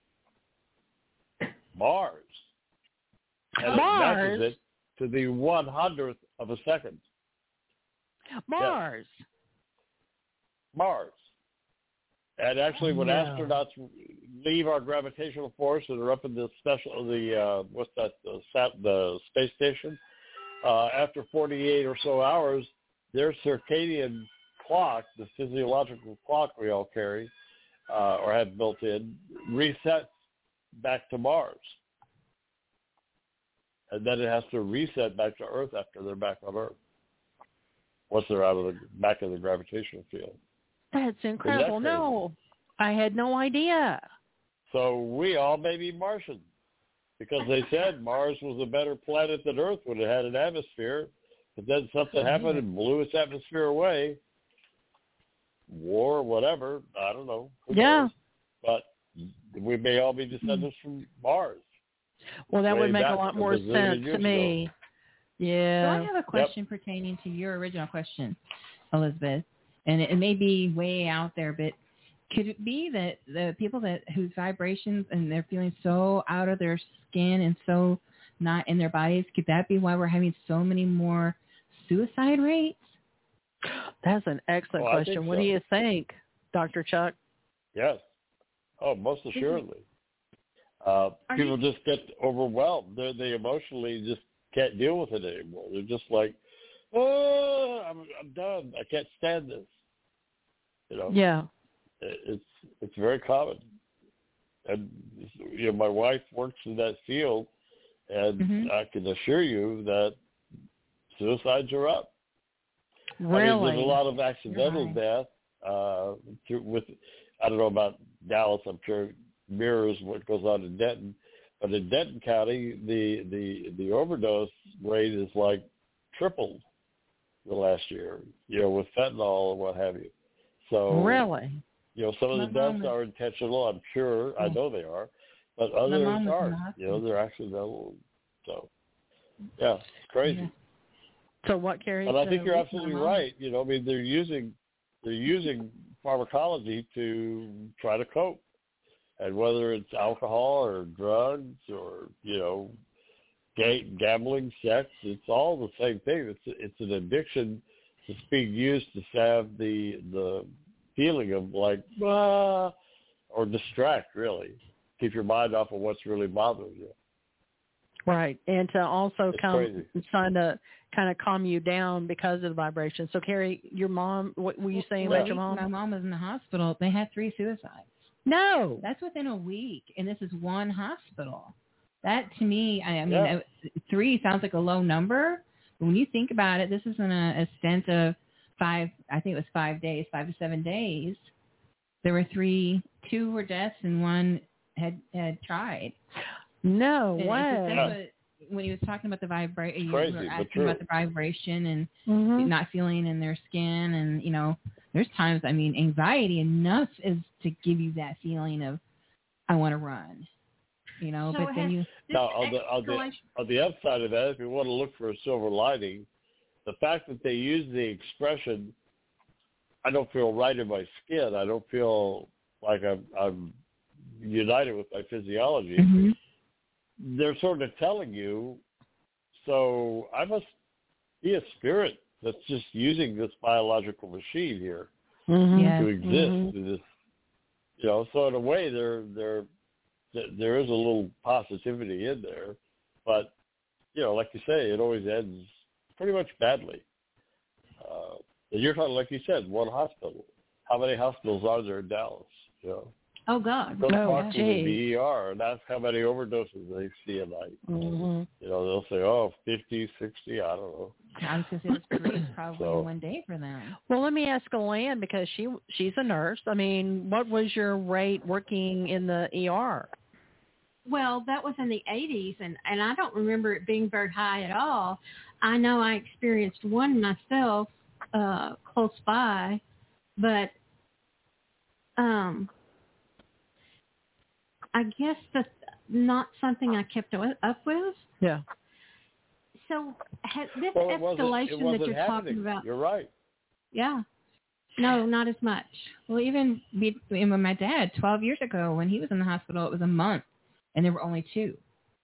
Mars. And Mars? it matches it to the 100th of a second. Mars. Yes. Mars. And actually, when astronauts leave our gravitational force and are up in the the space station, after 48 or so hours, their circadian clock, the physiological clock we all carry or have built in, resets back to Mars. And then it has to reset back to Earth after they're back on Earth, once they're out of the back of the gravitational field. That's incredible. No, I had no idea. So we all may be Martians, because they said Mars was a better planet than Earth when it had an atmosphere, but then something happened and blew its atmosphere away. War, whatever, I don't know. Who knows? But we may all be descendants from Mars. Well, that would make a lot more sense to me. Yeah. So I have a question pertaining to your original question, Elizabeth, and it may be way out there, but could it be that the people whose vibrations and they're feeling so out of their skin and so not in their bodies, could that be why we're having so many more suicide rates? That's an excellent question. What do you think, Dr. Chuck? Yes. Oh, most assuredly. People just get overwhelmed. They emotionally just can't deal with it anymore. They're just like, oh, I'm done. I can't stand this. You know. Yeah. It's very common, and my wife works in that field, and I can assure you that suicides are up. Really? I mean, there's a lot of accidental death. I don't know about Dallas. I'm sure mirrors what goes on in Denton, but in Denton County, the overdose rate is like tripled the last year. With fentanyl and what have you. So really. Some of the deaths are intentional, I'm sure. I know they are. But others aren't. They're accidental. So, yeah, it's crazy. Yeah. So what, Carrie? And I think you're absolutely right. I mean, they're using pharmacology to try to cope. And whether it's alcohol or drugs or, gambling, sex, it's all the same thing. It's an addiction that's being used to salve the feeling of like, or distract, really. Keep your mind off of what's really bothering you. Right. And to also trying to kind of calm you down because of the vibration. So, Carrie, your mom, what were you saying about your mom? My mom was in the hospital. They had 3 suicides. No. That's within a week, and this is one hospital. That, to me, I mean, 3 sounds like a low number. But when you think about it, this is in a stint of 5 to 7 days. There were 2 were deaths, and 1 had tried. No way. When he was talking about the vibration, you were asking about the vibration and not feeling in their skin, and there's times, I mean, anxiety enough is to give you that feeling of, I want to run, So but then you... Now, on the upside of that, if you want to look for a silver lining, the fact that they use the expression, I don't feel right in my skin, I don't feel like I'm united with my physiology, they're sort of telling you, so I must be a spirit that's just using this biological machine here to exist. In this, so in a way, there is a little positivity in there, but like you say, it always ends pretty much badly. And you're talking, like you said, one hospital. How many hospitals are there in Dallas? Oh, God. They'll talk to the ER and ask how many overdoses they see a night. Mm-hmm. You know, they'll say, 50, 60, I don't know. I was going to say it's probably one day for them. Well, let me ask Elaine, because she's a nurse. I mean, what was your rate working in the ER? Well, that was in the 80s, and I don't remember it being very high at all. I know I experienced one myself close by, but I guess that's not something I kept up with. Yeah. So this escalation that you're talking about. You're right. Yeah. No, not as much. Well, even with my dad, 12 years ago, when he was in the hospital, it was a month, and there were only 2.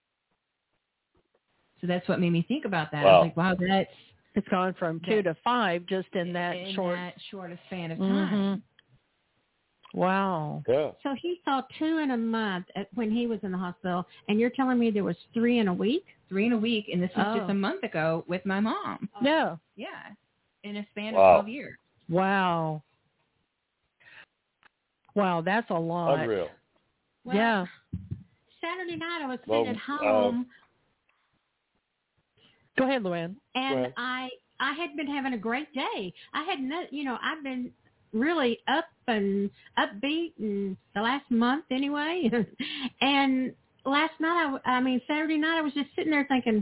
So that's what made me think about that. Wow. I was like, wow, it's gone from 2 to 5 just in that short span of time. Mm-hmm. Wow. Yeah. So he saw 2 in a month when he was in the hospital, and you're telling me there was 3 in a week? 3 in a week, and this was just a month ago with my mom. Yeah. Yeah, in a span of 12 years. Wow. Wow, that's a lot. Unreal. Well, yeah. Saturday night I was sitting at home. Go ahead, Luann. And I had been having a great day. I had I've been really up and upbeat in the last month anyway. And last night, Saturday night, I was just sitting there thinking,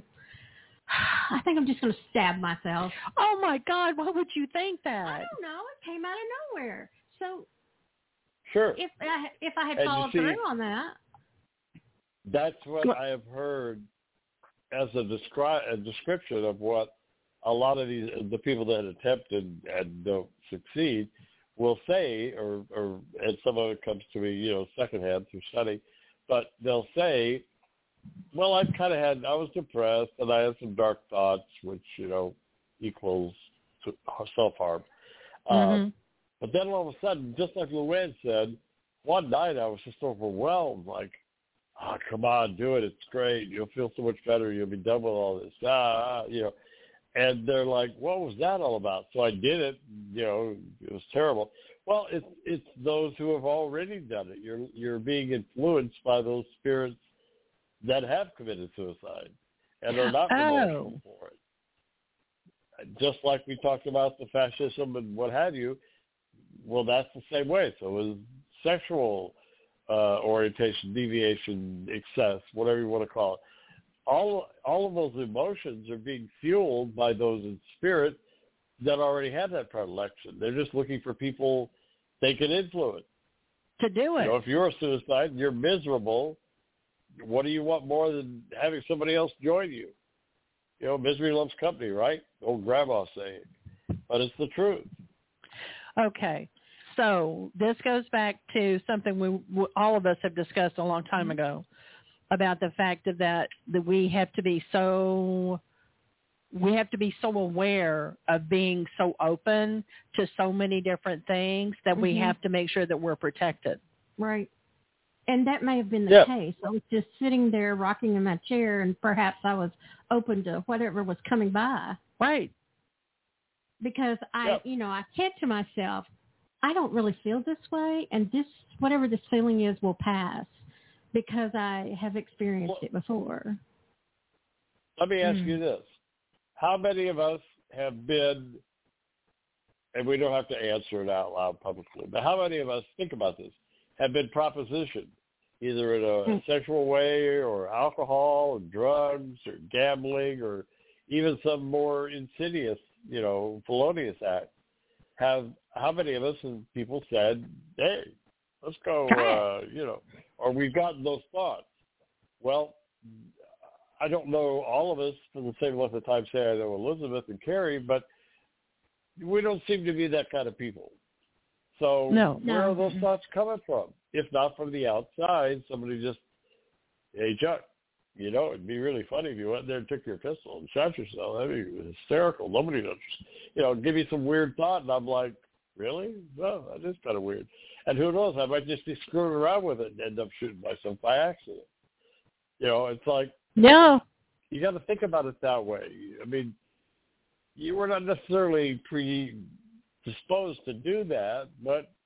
I think I'm just going to stab myself. Oh my God, why would you think that? I don't know. It came out of nowhere. So sure, if I had followed through on that. That's what I have heard as a description of what a lot of the people that attempted and don't succeed will say, and some of it comes to me, secondhand through study, but they'll say, well, I was depressed and I had some dark thoughts, which, equals self-harm. Mm-hmm. But then all of a sudden, just like Luann said, one night I was just overwhelmed, like, oh, come on, do it. It's great. You'll feel so much better. You'll be done with all this. And they're like, what was that all about? So I did it. It was terrible. Well, it's those who have already done it. You're being influenced by those spirits that have committed suicide and are not remorseful for it. Just like we talked about the fascism and what have you, well, that's the same way. So is sexual orientation, deviation, excess, whatever you want to call it. All of those emotions are being fueled by those in spirit that already have that predilection. They're just looking for people they can influence. To do it. If you're a suicide and you're miserable, what do you want more than having somebody else join you? Misery loves company, right? Old grandma saying. But it's the truth. Okay. So this goes back to something all of us have discussed a long time ago about the fact that we have to be so aware of being so open to so many different things that we have to make sure that we're protected. Right. And that may have been the case. I was just sitting there rocking in my chair, and perhaps I was open to whatever was coming by. Right. Because I said to myself, I don't really feel this way, and whatever this feeling is will pass because I have experienced it before. Let me ask you this. How many of us have been, and we don't have to answer it out loud publicly, but how many of us, think about this, have been propositioned either in a sexual way or alcohol or drugs or gambling or even some more insidious, felonious act? How many of us and people said, hey, let's go, or we've gotten those thoughts? Well, I don't know all of us for the same length of time, say I know Elizabeth and Carrie, but we don't seem to be that kind of people. So where are those thoughts coming from? If not from the outside, somebody just, hey, Chuck, it'd be really funny if you went there and took your pistol and shot yourself. That'd be hysterical. Nobody knows. Give me some weird thought, and I'm like, really? No, that is kind of weird. And who knows? I might just be screwing around with it and end up shooting myself by accident. It's like, you got to think about it that way. I mean, you were not necessarily predisposed to do that, but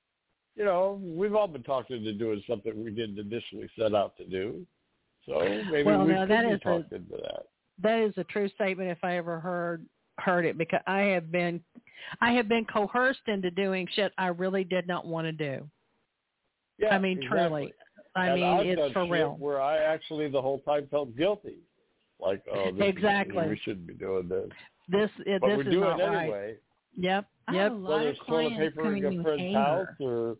you know, we've all been talked into doing something we didn't initially set out to do. So maybe we could be talked into that. That is a true statement if I ever heard it, because I have been coerced into doing shit I really did not want to do. Yeah, I mean, exactly. Truly. I mean, I've it's done for real. Where I actually the whole time felt guilty, like, oh, we shouldn't be doing this. But this we is do not it right. anyway. Yep. I have a lot Whether of it's toilet clients paper in coming your with friend's house anger. or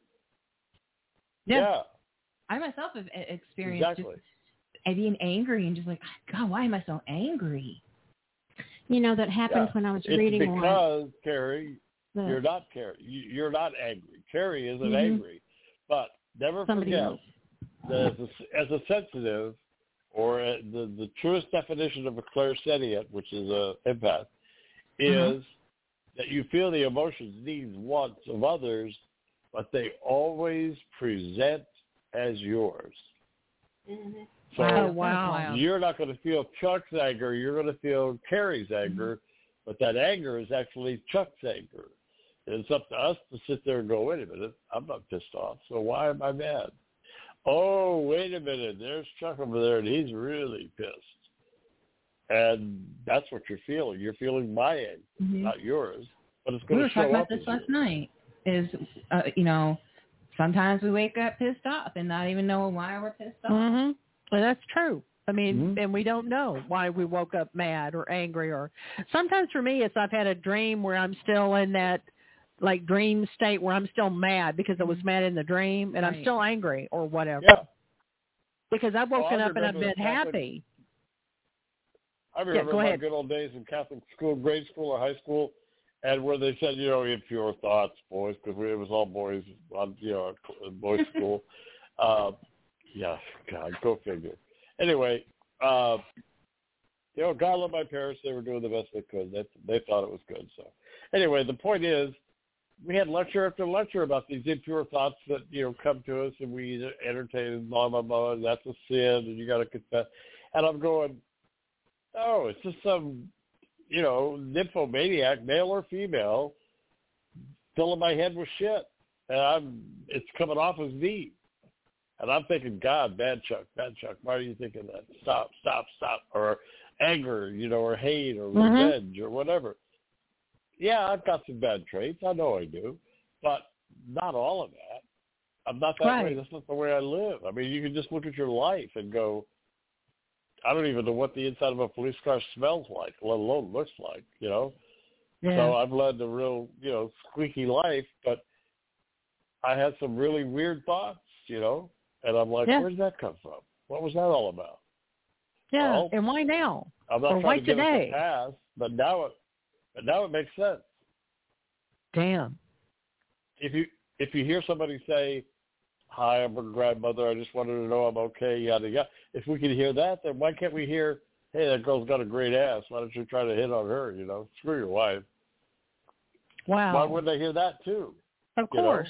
Yeah. I myself have experienced exactly. just being angry and just like, God, why am I so angry? You know, that happened when I was reading because, one. Carrie, you're not Carrie. You're not angry. Carrie isn't Mm-hmm. angry. But never Somebody forget else. that as a sensitive, or the truest definition of a clairsentient, which is a empath, is that you feel the emotions, needs, wants of others, but they always present as yours. Mm-hmm. So wow. You're not going to feel Chuck's anger. You're going to feel Carrie's anger, but that anger is actually Chuck's anger. And it's up to us to sit there and go, wait a minute, I'm not pissed off, so why am I mad? Oh, wait a minute, there's Chuck over there, and he's really pissed. And that's what you're feeling. You're feeling my anger, not yours, but it's going to show up. We were talking about this last night. Is you know, sometimes we wake up pissed off and not even know why we're pissed off. Mm-hmm. Well, that's true. I mean, and we don't know why we woke up mad or angry, or sometimes for me, it's I've had a dream where I'm still in that like dream state where I'm still mad because I was mad in the dream and I'm still angry or whatever. Yeah. Because I've woken up and I've been happy. I remember my good old days in Catholic school, grade school or high school, and where they said, you know, impure thoughts, boys, because it was all boys, you know, boys' school. Yeah, God, go figure. Anyway, you know, God love my parents. They were doing the best they could. They thought it was good. So anyway, the point is, we had lecture after lecture about these impure thoughts that, you know, come to us, and we entertain, blah, blah, blah, and that's a sin, and you got to confess. And I'm going, oh, it's just some, you know, nymphomaniac, male or female, filling my head with shit. And it's coming off as me. And I'm thinking, God, bad Chuck, why are you thinking that? Stop. Or anger, you know, or hate or revenge or whatever. Yeah, I've got some bad traits. I know I do. But not all of that. I'm not that way. That's not the way I live. I mean, you can just look at your life and go, I don't even know what the inside of a police car smells like, let alone looks like, you know. Yeah. So I've led a real, you know, squeaky life, but I had some really weird thoughts, you know, and I'm like, where did that come from? What was that all about? Yeah, well, and why now? I'm not or trying to give today? it the past, but now it makes sense. Damn. If you hear somebody say, hi, I'm her grandmother, I just wanted to know I'm okay, yada, yada. If we can hear that, then why can't we hear, hey, that girl's got a great ass. Why don't you try to hit on her, you know? Screw your wife. Wow. Why wouldn't they hear that, too? Of course.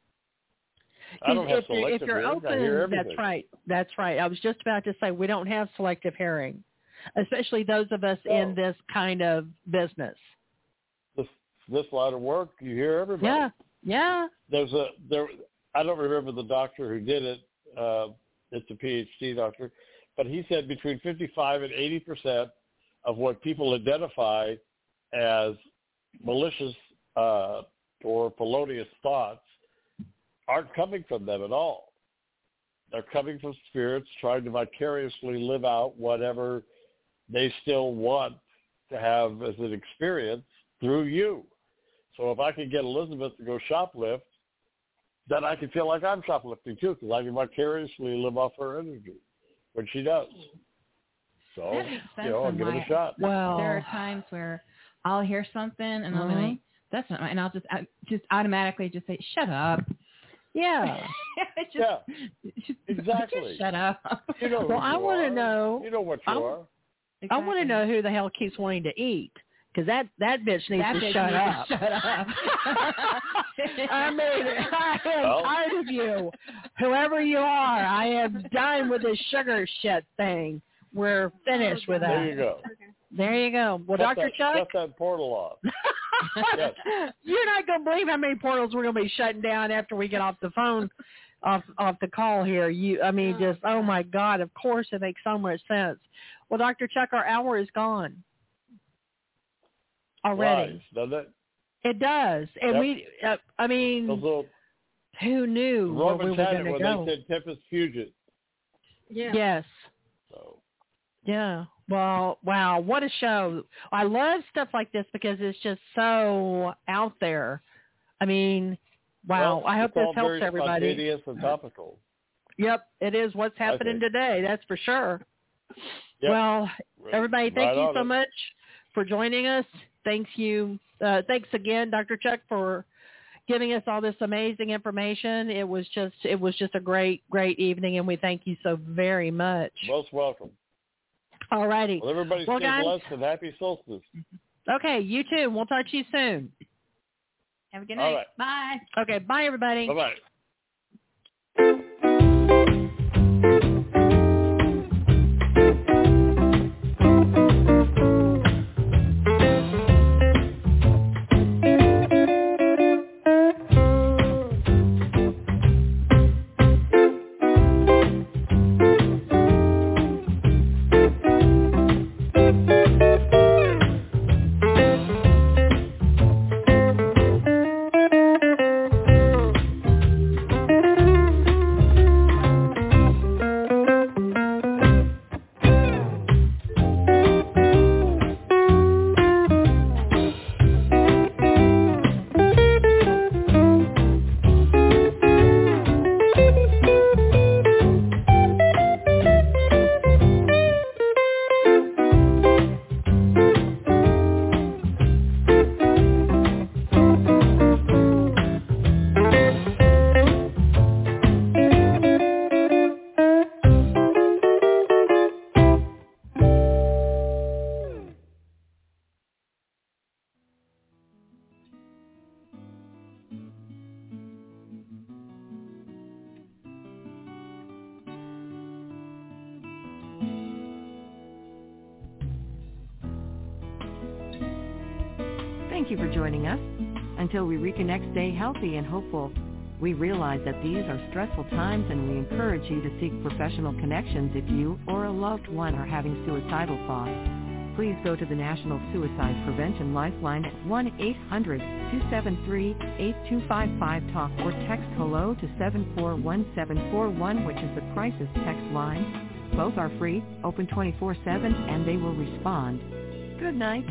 I don't have selective if you're hearing. open, I hear everything. That's right. I was just about to say we don't have selective hearing, especially those of us in this kind of business. This line of work, you hear everybody. Yeah. I don't remember the doctor who did it. It's a PhD doctor, but he said between 55 and 80% of what people identify as malicious or felonious thoughts aren't coming from them at all. They're coming from spirits trying to vicariously live out whatever they still want to have as an experience through you. So if I can get Elizabeth to go shoplift, then I can feel like I'm shoplifting too, because I can vicariously live off her energy when she does. So, you know, I'll give it a shot. Well, there are times where I'll hear something and I'll be like, that's not right. And I'll just automatically just say, shut up. Yeah. Exactly. Just shut up. You know well, I want to know. You know what you are. Exactly. I want to know who the hell keeps wanting to eat. Because that bitch needs to shut up. I mean, I am tired of you. Whoever you are, I am done with this sugar shit thing. We're finished with that. There you go. There you go. Well, Dr. Chuck? Shut that portal off. Yes. You're not going to believe how many portals we're going to be shutting down after we get off the phone, off the call here. Oh my God, of course it makes so much sense. Well, Dr. Chuck, our hour is gone already. Flies, doesn't it? It does. And yep. Who knew where we were going to go? They said Tempest Fusion. Yeah. Yes. So. Yeah. Well, wow, what a show. I love stuff like this because it's just so out there. I mean, wow. Well, I hope this helps very everybody. Spontaneous and topical. Yep, it is what's happening today. That's for sure. Yep. Well, everybody, thank you so much for joining us. Thanks again, Dr. Chuck, for giving us all this amazing information. It was just a great evening, and we thank you so very much. Most welcome. All righty. Well, everybody stay blessed and happy solstice. Okay, you too. We'll talk to you soon. Have a good night. All right. Bye. Okay, bye, everybody. Bye-bye. Thank you for joining us. Until we reconnect, stay healthy and hopeful. We realize that these are stressful times, and we encourage you to seek professional connections if you or a loved one are having suicidal thoughts. Please go to the National Suicide Prevention Lifeline at 1-800-273-8255 talk or text HELLO to 741741, which is the crisis text line. Both are free, open 24/7, and they will respond. Good night.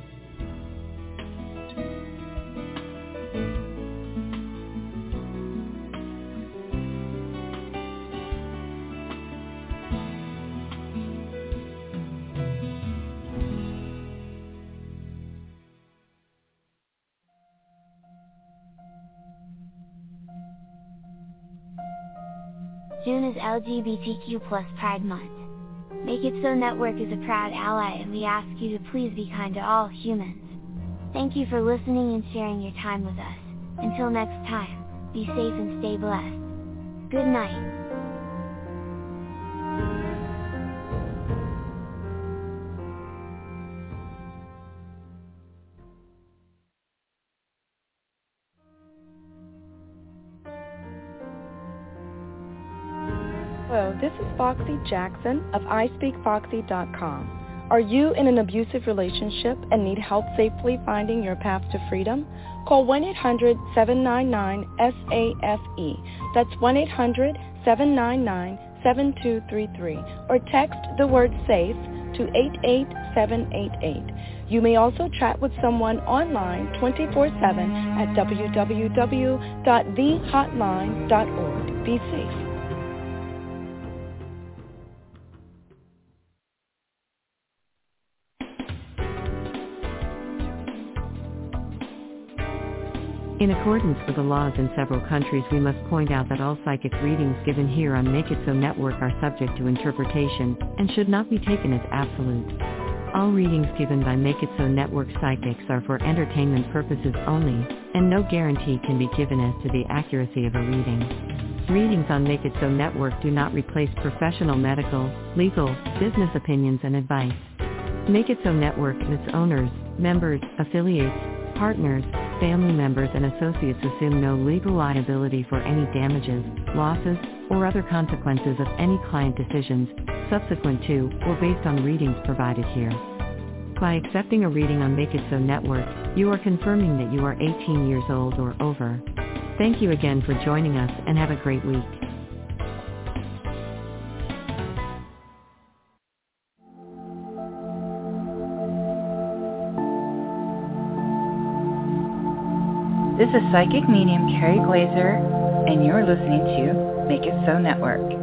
June is LGBTQ+ Pride Month. Make It So Network is a proud ally, and we ask you to please be kind to all humans. Thank you for listening and sharing your time with us. Until next time, be safe and stay blessed. Good night. Hello, this is Foxy Jackson of iSpeakFoxy.com. Are you in an abusive relationship and need help safely finding your path to freedom? Call 1-800-799-SAFE. That's 1-800-799-7233. Or text the word SAFE to 88788. You may also chat with someone online 24/7 at www.thehotline.org. Be safe. In accordance with the laws in several countries, we must point out that all psychic readings given here on Make It So Network are subject to interpretation and should not be taken as absolute. All readings given by Make It So Network psychics are for entertainment purposes only, and no guarantee can be given as to the accuracy of a reading. Readings on Make It So Network do not replace professional medical, legal, business opinions and advice. Make It So Network and its owners, members, affiliates, partners, family members, and associates assume no legal liability for any damages, losses, or other consequences of any client decisions, subsequent to, or based on readings provided here. By accepting a reading on Make It So Network, you are confirming that you are 18 years old or over. Thank you again for joining us and have a great week. This is Psychic Medium Carrie Glazer, and you're listening to Make It So Network.